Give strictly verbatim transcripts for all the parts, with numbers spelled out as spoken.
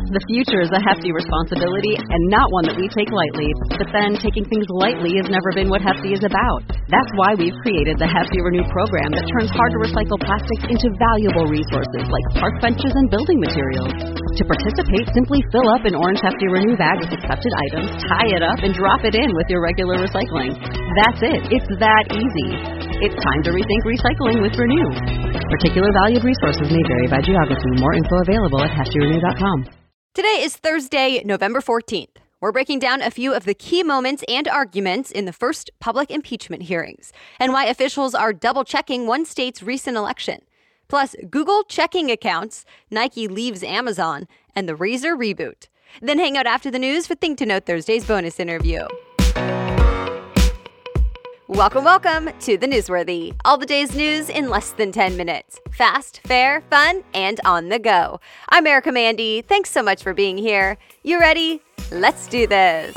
The future is a hefty responsibility and not one that we take lightly. But then, taking things lightly has never been what Hefty is about. That's why we've created the Hefty Renew program that turns hard-to-recycle plastics into valuable resources like park benches and building materials. To participate, simply fill up an orange Hefty Renew bag with accepted items, tie it up, and drop it in with your regular recycling. That's it. It's that easy. It's time to rethink recycling with Renew. Particular valued resources may vary by geography. More info available at hefty renew dot com. Today is Thursday, November fourteenth. We're breaking down a few of the key moments and arguments in the first public impeachment hearings and why officials are double-checking one state's recent election. Plus, Google checking accounts, Nike leaves Amazon, and the Razer reboot. Then hang out after the news for Think to Know Thursday's bonus interview. Welcome, welcome to the Newsworthy. All the day's news in less than ten minutes. Fast, fair, fun, and on the go. I'm Erica Mandy. Thanks so much for being here. You ready? Let's do this.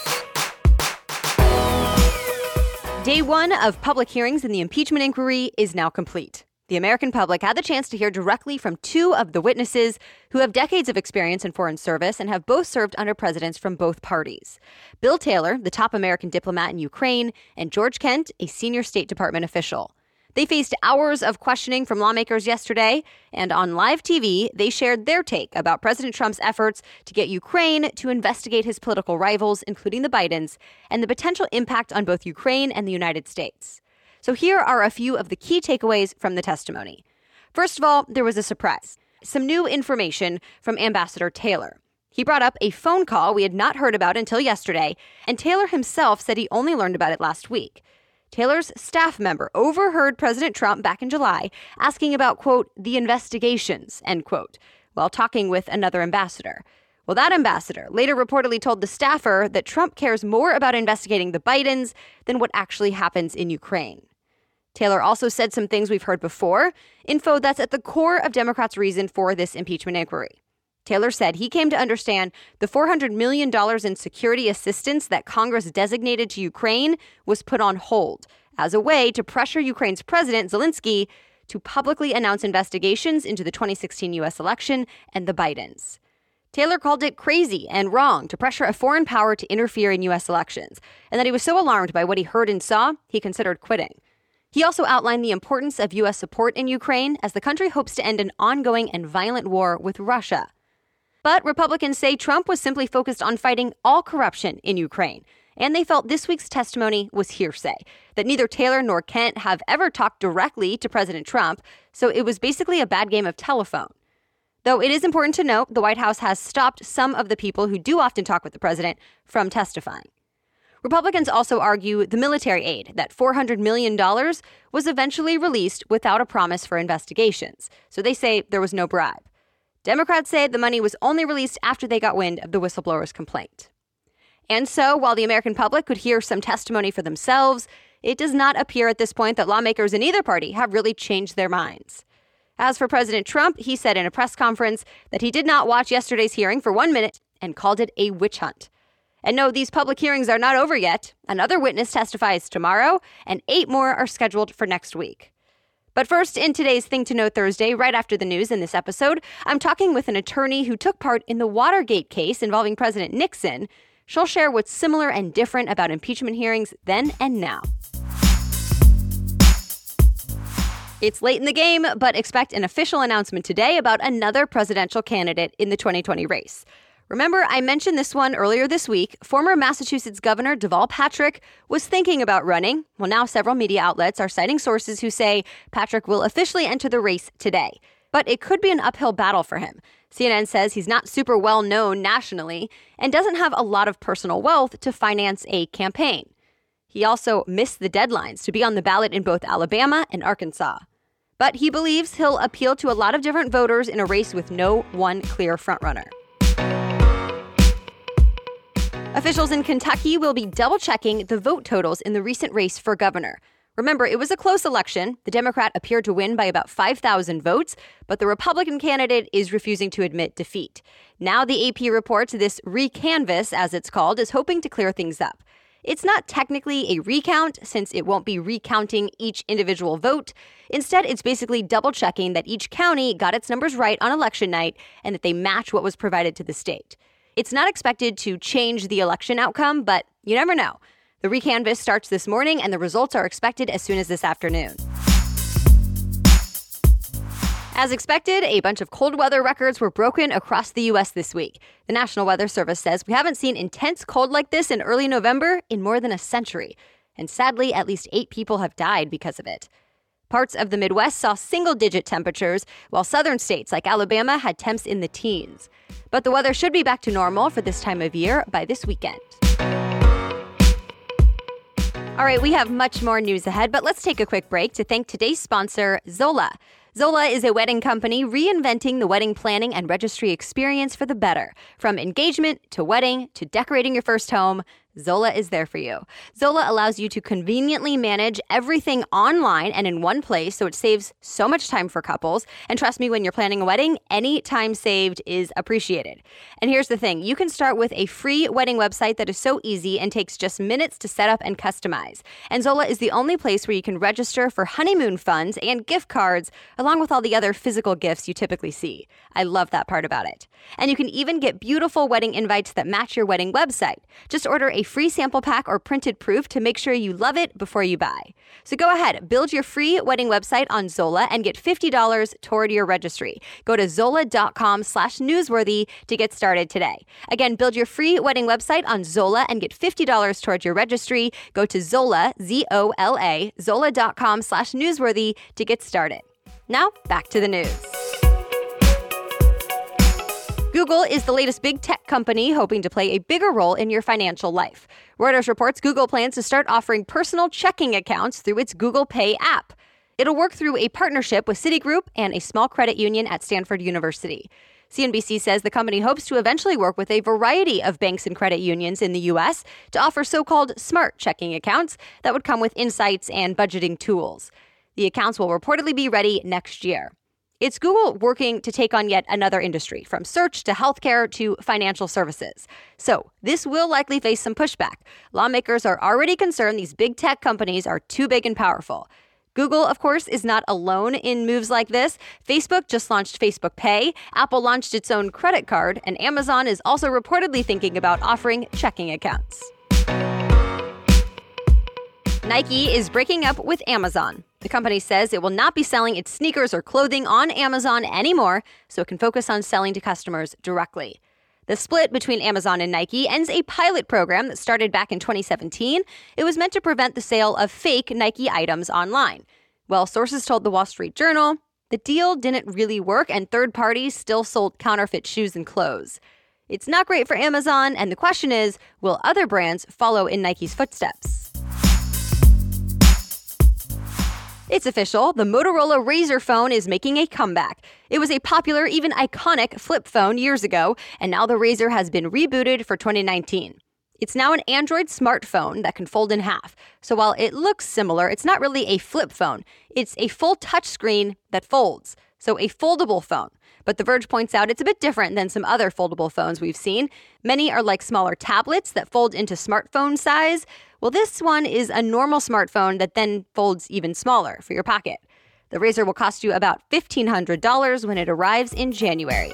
Day one of public hearings in the impeachment inquiry is now complete. The American public had the chance to hear directly from two of the witnesses who have decades of experience in foreign service and have both served under presidents from both parties. Bill Taylor, the top American diplomat in Ukraine, and George Kent, a senior State Department official. They faced hours of questioning from lawmakers yesterday, and on live T V, they shared their take about President Trump's efforts to get Ukraine to investigate his political rivals, including the Bidens, and the potential impact on both Ukraine and the United States. So here are a few of the key takeaways from the testimony. First of all, there was a surprise. Some new information from Ambassador Taylor. He brought up a phone call we had not heard about until yesterday, and Taylor himself said he only learned about it last week. Taylor's staff member overheard President Trump back in July asking about, quote, the investigations, end quote, while talking with another ambassador. Well, that ambassador later reportedly told the staffer that Trump cares more about investigating the Bidens than what actually happens in Ukraine. Taylor also said some things we've heard before, info that's at the core of Democrats' reason for this impeachment inquiry. Taylor said he came to understand the four hundred million dollars in security assistance that Congress designated to Ukraine was put on hold as a way to pressure Ukraine's president, Zelensky, to publicly announce investigations into the twenty sixteen U S election and the Bidens. Taylor called it crazy and wrong to pressure a foreign power to interfere in U S elections, and that he was so alarmed by what he heard and saw, he considered quitting. He also outlined the importance of U S support in Ukraine as the country hopes to end an ongoing and violent war with Russia. But Republicans say Trump was simply focused on fighting all corruption in Ukraine, and they felt this week's testimony was hearsay, that neither Taylor nor Kent have ever talked directly to President Trump, so it was basically a bad game of telephone. Though it is important to note, the White House has stopped some of the people who do often talk with the president from testifying. Republicans also argue the military aid, that four hundred million dollars, was eventually released without a promise for investigations, so they say there was no bribe. Democrats say the money was only released after they got wind of the whistleblower's complaint. And so, while the American public could hear some testimony for themselves, it does not appear at this point that lawmakers in either party have really changed their minds. As for President Trump, he said in a press conference that he did not watch yesterday's hearing for one minute and called it a witch hunt. And no, these public hearings are not over yet. Another witness testifies tomorrow, and eight more are scheduled for next week. But first, in today's Think to Know Thursday, right after the news in this episode, I'm talking with an attorney who took part in the Watergate case involving President Nixon. She'll share what's similar and different about impeachment hearings then and now. It's late in the game, but expect an official announcement today about another presidential candidate in the twenty twenty race. Remember, I mentioned this one earlier this week. Former Massachusetts Governor Deval Patrick was thinking about running. Well, now several media outlets are citing sources who say Patrick will officially enter the race today. But it could be an uphill battle for him. C N N says he's not super well known nationally and doesn't have a lot of personal wealth to finance a campaign. He also missed the deadlines to be on the ballot in both Alabama and Arkansas. But he believes he'll appeal to a lot of different voters in a race with no one clear frontrunner. Officials in Kentucky will be double-checking the vote totals in the recent race for governor. Remember, it was a close election. The Democrat appeared to win by about five thousand votes, but the Republican candidate is refusing to admit defeat. Now the A P reports this recanvass, as it's called, is hoping to clear things up. It's not technically a recount, since it won't be recounting each individual vote. Instead, it's basically double-checking that each county got its numbers right on election night and that they match what was provided to the state. It's not expected to change the election outcome, but you never know. The recanvass starts this morning, and the results are expected as soon as this afternoon. As expected, a bunch of cold weather records were broken across the U S this week. The National Weather Service says we haven't seen intense cold like this in early November in more than a century. And sadly, at least eight people have died because of it. Parts of the Midwest saw single-digit temperatures, while southern states like Alabama had temps in the teens. But the weather should be back to normal for this time of year by this weekend. All right, we have much more news ahead, but let's take a quick break to thank today's sponsor, Zola. Zola is a wedding company reinventing the wedding planning and registry experience for the better. From engagement to wedding to decorating your first home, Zola is there for you. Zola allows you to conveniently manage everything online and in one place, so it saves so much time for couples. And trust me, when you're planning a wedding, any time saved is appreciated. And here's the thing. You can start with a free wedding website that is so easy and takes just minutes to set up and customize. And Zola is the only place where you can register for honeymoon funds and gift cards, along with all the other physical gifts you typically see. I love that part about it. And you can even get beautiful wedding invites that match your wedding website. Just order a free sample pack or printed proof to make sure you love it before you buy. So go ahead, build your free wedding website on Zola and get fifty dollars toward your registry. Go to zola.com slash newsworthy to get started today. Again, build your free wedding website on Zola and get fifty dollars toward your registry. Go to Zola, Z O L A, zola.com slash newsworthy to get started. Now, back to the news. Google is the latest big tech company hoping to play a bigger role in your financial life. Reuters reports Google plans to start offering personal checking accounts through its Google Pay app. It'll work through a partnership with Citigroup and a small credit union at Stanford University. C N B C says the company hopes to eventually work with a variety of banks and credit unions in the U S to offer so-called smart checking accounts that would come with insights and budgeting tools. The accounts will reportedly be ready next year. It's Google working to take on yet another industry, from search to healthcare to financial services. So this will likely face some pushback. Lawmakers are already concerned these big tech companies are too big and powerful. Google, of course, is not alone in moves like this. Facebook just launched Facebook Pay, Apple launched its own credit card, and Amazon is also reportedly thinking about offering checking accounts. Nike is breaking up with Amazon. The company says it will not be selling its sneakers or clothing on Amazon anymore, so it can focus on selling to customers directly. The split between Amazon and Nike ends a pilot program that started back in twenty seventeen. It was meant to prevent the sale of fake Nike items online. Well, sources told the Wall Street Journal the deal didn't really work, and third parties still sold counterfeit shoes and clothes. It's not great for Amazon, and the question is, will other brands follow in Nike's footsteps? It's official. The Motorola Razr phone is making a comeback. It was a popular, even iconic flip phone years ago, and now the Razr has been rebooted for twenty nineteen. It's now an Android smartphone that can fold in half. So while it looks similar, it's not really a flip phone. It's a full touchscreen that folds. So a foldable phone. But The Verge points out it's a bit different than some other foldable phones we've seen. Many are like smaller tablets that fold into smartphone size. Well, this one is a normal smartphone that then folds even smaller for your pocket. The Razr will cost you about fifteen hundred dollars when it arrives in January.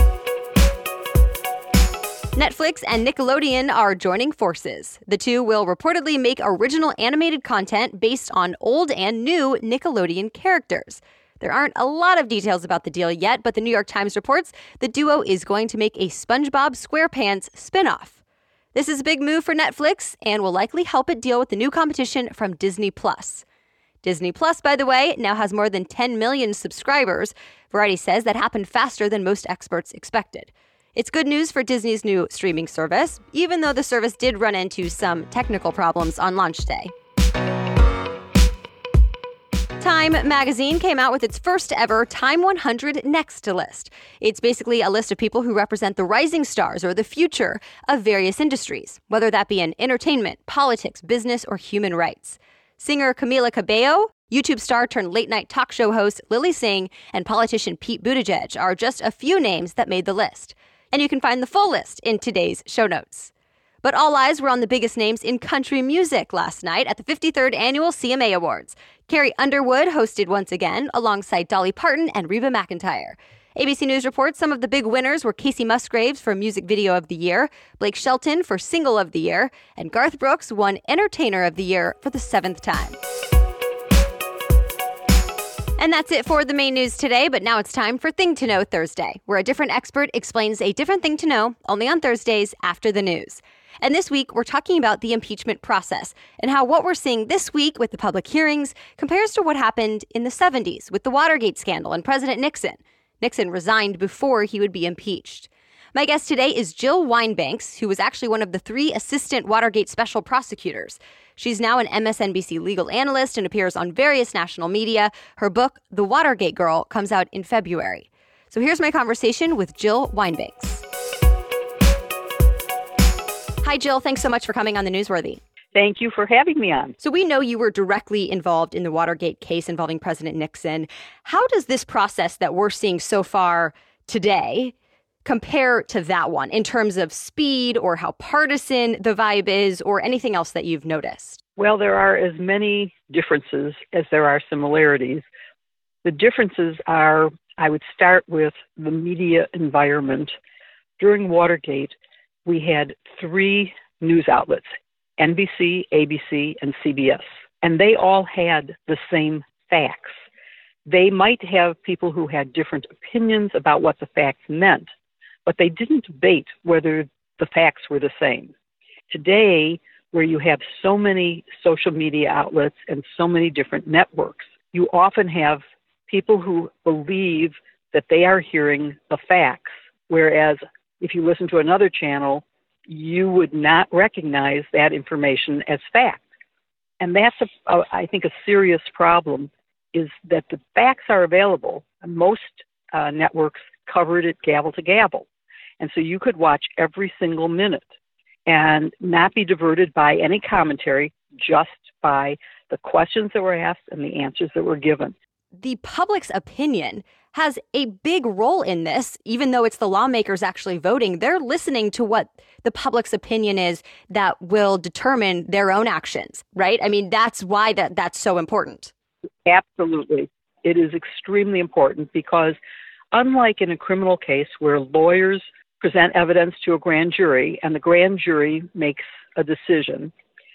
Netflix and Nickelodeon are joining forces. The two will reportedly make original animated content based on old and new Nickelodeon characters. There aren't a lot of details about the deal yet, but the New York Times reports the duo is going to make a SpongeBob SquarePants spinoff. This is a big move for Netflix and will likely help it deal with the new competition from Disney Plus. Disney Plus, by the way, now has more than ten million subscribers. Variety says that happened faster than most experts expected. It's good news for Disney's new streaming service, even though the service did run into some technical problems on launch day. Time magazine came out with its first ever Time one hundred Next list. It's basically a list of people who represent the rising stars or the future of various industries, whether that be in entertainment, politics, business, or human rights. Singer Camila Cabello, YouTube star turned late-night talk show host Lily Singh, and politician Pete Buttigieg are just a few names that made the list. And you can find the full list in today's show notes. But all eyes were on the biggest names in country music last night at the fifty-third Annual C M A Awards. Carrie Underwood hosted once again, alongside Dolly Parton and Reba McEntire. A B C News reports some of the big winners were Casey Musgraves for Music Video of the Year, Blake Shelton for Single of the Year, and Garth Brooks won Entertainer of the Year for the seventh time. And that's it for the main news today, but now it's time for Thing to Know Thursday, where a different expert explains a different thing to know only on Thursdays after the news. And this week, we're talking about the impeachment process and how what we're seeing this week with the public hearings compares to what happened in the seventies with the Watergate scandal and President Nixon. Nixon resigned before he would be impeached. My guest today is Jill Wine-Banks, who was actually one of the three assistant Watergate special prosecutors. She's now an M S N B C legal analyst and appears on various national media. Her book, The Watergate Girl, comes out in February. So here's my conversation with Jill Wine-Banks. Hi, Jill. Thanks so much for coming on The Newsworthy. Thank you for having me on. So we know you were directly involved in the Watergate case involving President Nixon. How does this process that we're seeing so far today compare to that one in terms of speed or how partisan the vibe is or anything else that you've noticed? Well, there are as many differences as there are similarities. The differences are, I would start with the media environment. During Watergate, we had three news outlets, N B C, A B C, and C B S, and they all had the same facts. They might have people who had different opinions about what the facts meant, but they didn't debate whether the facts were the same. Today, where you have so many social media outlets and so many different networks, you often have people who believe that they are hearing the facts, whereas if you listen to another channel, you would not recognize that information as fact. And that's, a, a, I think, a serious problem, is that the facts are available. Most uh, networks covered it gavel to gavel. And so you could watch every single minute and not be diverted by any commentary, just by the questions that were asked and the answers that were given. The public's opinion has a big role in this, even though it's the lawmakers actually voting. They're listening to what the public's opinion is that will determine their own actions, right? I mean, that's why that, that's so important. Absolutely. It is extremely important because unlike in a criminal case where lawyers present evidence to a grand jury and the grand jury makes a decision,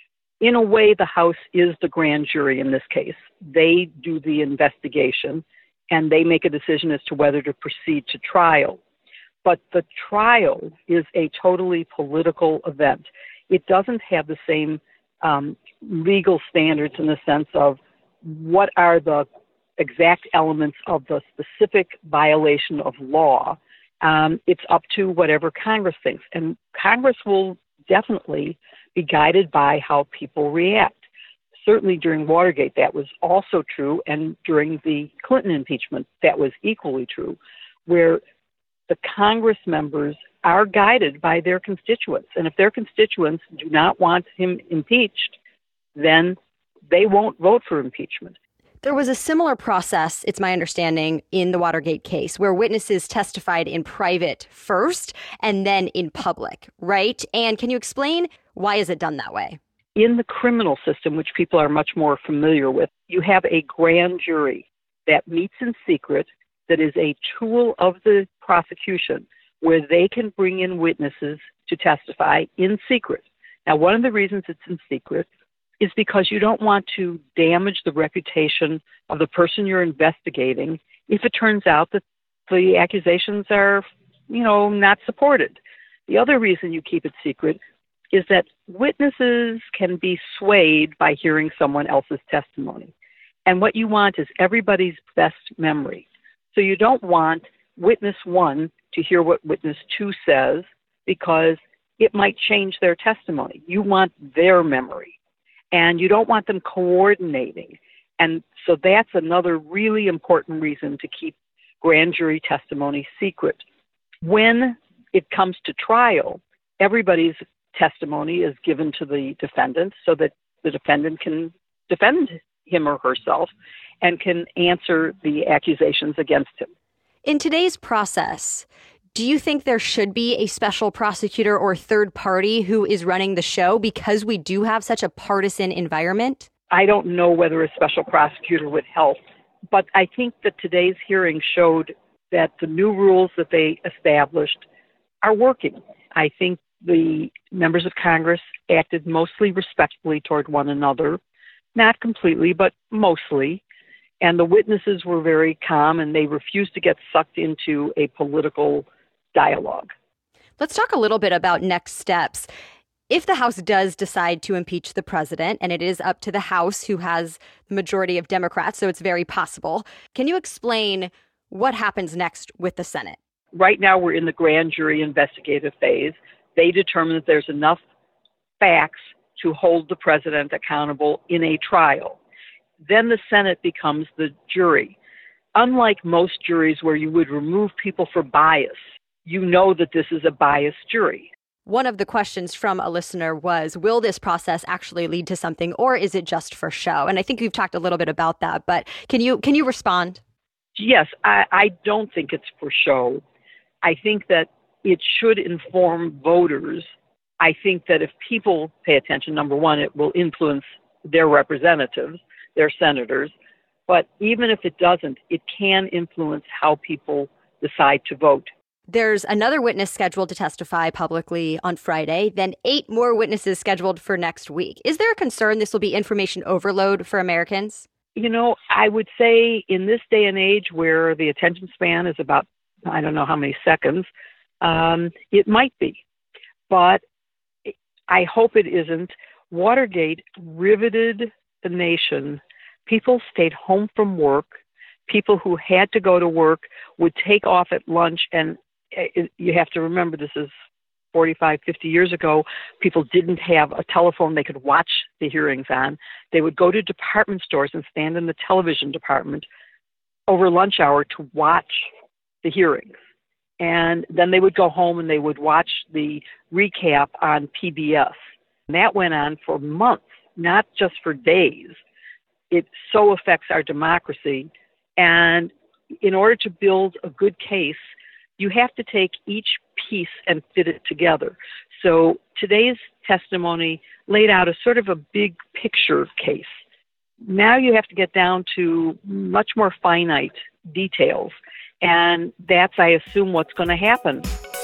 in a way the House is the grand jury in this case. They do the investigation and they make a decision as to whether to proceed to trial. But the trial is a totally political event. It doesn't have the same um, legal standards in the sense of what are the exact elements of the specific violation of law. Um, it's up to whatever Congress thinks. And Congress will definitely be guided by how people react. Certainly during Watergate, that was also true, and during the Clinton impeachment, that was equally true, where the Congress members are guided by their constituents. And if their constituents do not want him impeached, then they won't vote for impeachment. There was a similar process, it's my understanding, in the Watergate case, where witnesses testified in private first and then in public, right? And can you explain why is it done that way? In the criminal system, which people are much more familiar with, you have a grand jury that meets in secret, that is a tool of the prosecution, where they can bring in witnesses to testify in secret. Now, one of the reasons it's in secret is because you don't want to damage the reputation of the person you're investigating if it turns out that the accusations are, you know, not supported. The other reason you keep it secret is that witnesses can be swayed by hearing someone else's testimony. And what you want is everybody's best memory. So you don't want witness one to hear what witness two says because it might change their testimony. You want their memory. And you don't want them coordinating. And so that's another really important reason to keep grand jury testimony secret. When it comes to trial, everybody's testimony is given to the defendant so that the defendant can defend him or herself and can answer the accusations against him. In today's process, Do you think there should be a special prosecutor or third party who is running the show because we do have such a partisan environment? I don't know whether a special prosecutor would help, but I think that today's hearing showed that the new rules that they established are working. I think the members of Congress acted mostly respectfully toward one another, not completely, but mostly. And the witnesses were very calm, and they refused to get sucked into a political dialogue. Let's talk a little bit about next steps. If the House does decide to impeach the president, and it is up to the House, who has the majority of Democrats, so it's very possible, can you explain what happens next with the Senate? Right now, we're in the grand jury investigative phase. They determine that there's enough facts to hold the president accountable in a trial. Then the Senate becomes the jury. Unlike most juries where you would remove people for bias, you know that this is a biased jury. One of the questions from a listener was, will this process actually lead to something, or is it just for show? And I think we've talked a little bit about that, but can you can you respond? Yes, I, I don't think it's for show. I think that it should inform voters. I think that if people pay attention, number one, it will influence their representatives, their senators. But even if it doesn't, it can influence how people decide to vote. There's another witness scheduled to testify publicly on Friday, then eight more witnesses scheduled for next week. Is there a concern this will be information overload for Americans? You know, I would say in this day and age where the attention span is about, I don't know how many seconds, um, it might be. But I hope it isn't. Watergate riveted the nation. People stayed home from work. People who had to go to work would take off at lunch, and it, you have to remember this is forty-five, fifty years ago. People didn't have a telephone they could watch the hearings on. They would go to department stores and stand in the television department over lunch hour to watch the hearings. And then they would go home and they would watch the recap on P B S. And that went on for months, not just for days. It so affects our democracy. And in order to build a good case, you have to take each piece and fit it together. So today's testimony laid out a sort of a big picture case. Now you have to get down to much more finite details. And that's, I assume, what's going to happen.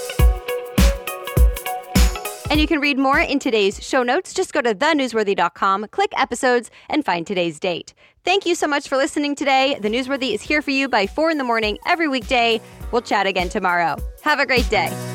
And you can read more in today's show notes. Just go to the newsworthy dot com, click episodes, and find today's date. Thank you so much for listening today. The Newsworthy is here for you by four in the morning every weekday. We'll chat again tomorrow. Have a great day.